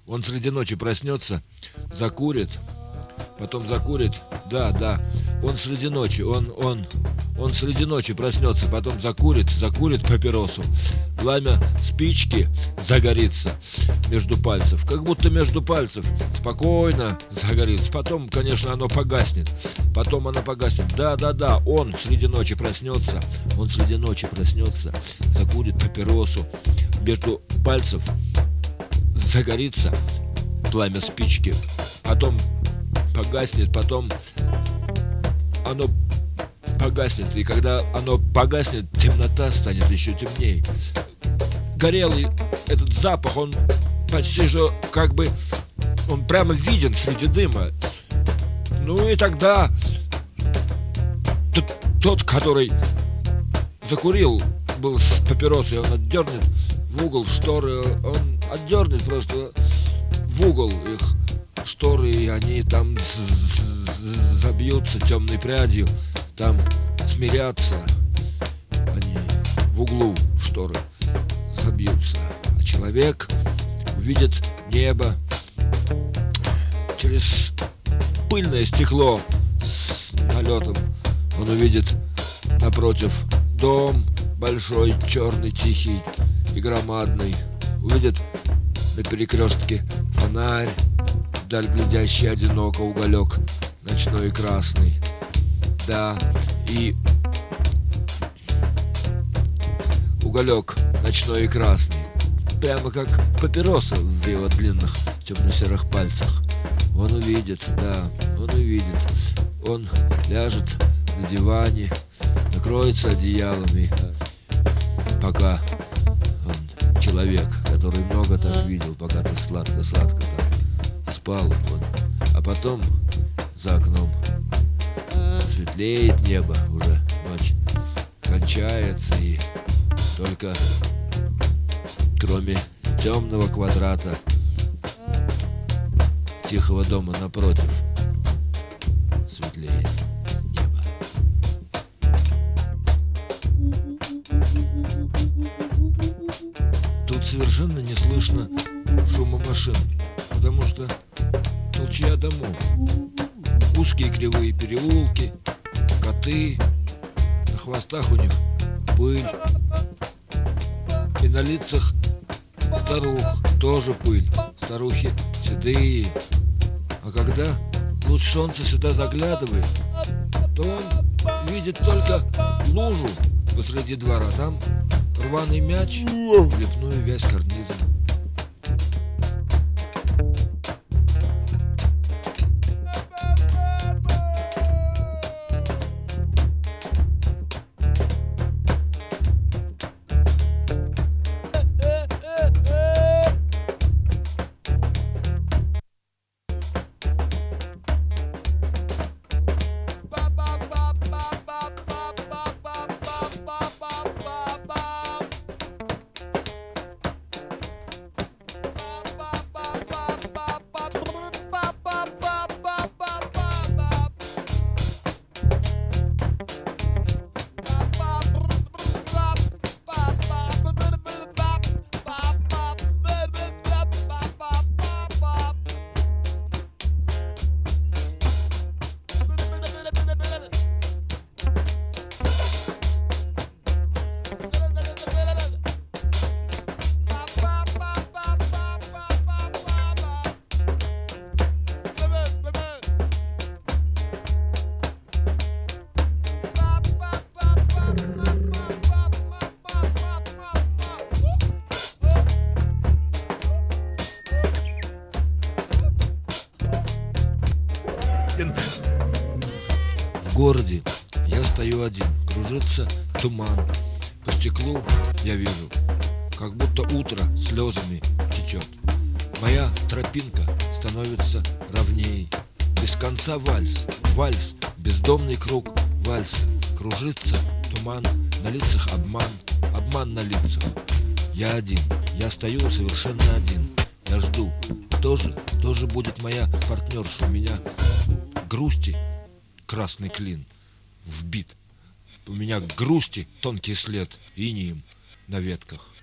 Он среди ночи проснется, закурит, потом закурит. Да, он среди ночи, он среди ночи проснется, потом закурит папиросу. Пламя спички загорится между пальцев, как будто между пальцев, спокойно загорится. Потом, конечно, оно погаснет. Да, он среди ночи проснется, закурит папиросу. Между пальцев загорится пламя спички, потом погаснет, оно погаснет, и когда оно погаснет, темнота станет еще темнее. Горелый этот запах, он почти что он прямо виден среди дыма. Ну и тогда тот, который закурил, был с папиросой, он отдернет в угол шторы, он отдернет просто в угол их шторы, и они там забьются темной прядью, там смирятся, они в углу шторы забьются, а человек увидит небо через пыльное стекло с налетом. Он увидит напротив дом большой, черный, тихий и громадный. Увидит на перекрестке фонарь, вдаль глядящий одиноко уголек ночной и красный. Да, и уголек ночной и красный, прямо как папироса в его длинных темно-серых пальцах. Он увидит, он ляжет на диване, накроется одеялами, пока он человек, который много так видел, пока ты сладко-сладко там спал он. А потом за окном светлеет небо, уже ночь кончается, и только кроме темного квадрата тихого дома напротив светлеет небо. Тут совершенно не слышно шума машин, потому что толчья домов, узкие кривые переулки, коты, на хвостах у них пыль, и на лицах старух тоже пыль, старухи седые. А когда луч солнца сюда заглядывает, то он видит только лужу посреди двора, там рваный мяч, лепную вязь карнизом. В городе я стою один, кружится туман. По стеклу я вижу, как будто утро слезами течет. Моя тропинка становится ровней. Без конца вальс, бездомный круг вальса. Кружится туман, на лицах обман, обман на лицах. Я один, я стою совершенно один. Я жду, тоже будет моя партнерша. У меня грусти красный клин вбит. У меня грусти тонкий след инеем на ветках.